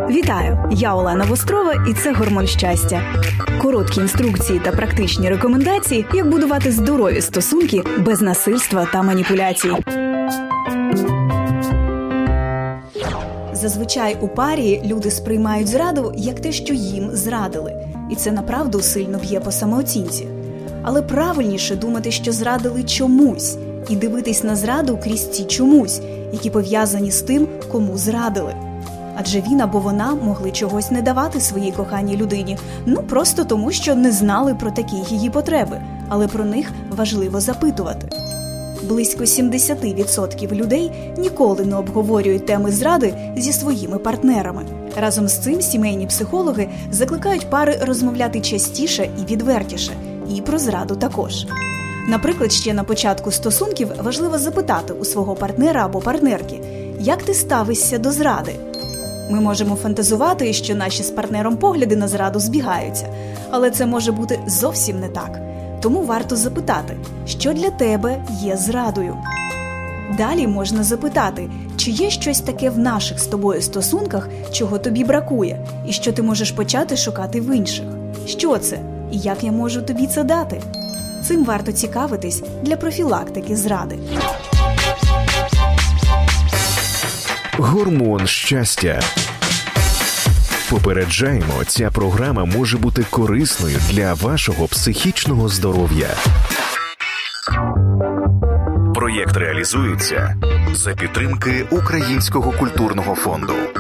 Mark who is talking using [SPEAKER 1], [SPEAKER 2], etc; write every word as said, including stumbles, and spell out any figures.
[SPEAKER 1] Вітаю! Я Олена Вострова і це «Гормон щастя». Короткі інструкції та практичні рекомендації, як будувати здорові стосунки без насильства та маніпуляцій. Зазвичай у парі люди сприймають зраду як те, що їм зрадили. І це направду сильно б'є по самооцінці. Але правильніше думати, що зрадили чомусь, і дивитись на зраду крізь ці чомусь, які пов'язані з тим, кому зрадили. Адже він або вона могли чогось не давати своїй коханій людині, ну просто тому, що не знали про такі її потреби, але про них важливо запитувати. Близько сімдесят відсотків людей ніколи не обговорюють теми зради зі своїми партнерами. Разом з цим сімейні психологи закликають пари розмовляти частіше і відвертіше, і про зраду також. Наприклад, ще на початку стосунків важливо запитати у свого партнера або партнерки, як ти ставишся до зради? Ми можемо фантазувати, що наші з партнером погляди на зраду збігаються, але це може бути зовсім не так. Тому варто запитати, що для тебе є зрадою. Далі можна запитати, чи є щось таке в наших з тобою стосунках, чого тобі бракує, і що ти можеш почати шукати в інших. Що це? І як я можу тобі це дати? Цим варто цікавитись для профілактики зради.
[SPEAKER 2] Гормон щастя. Попереджаємо, ця програма може бути корисною для вашого психічного здоров'я. Проєкт реалізується за підтримки Українського культурного фонду.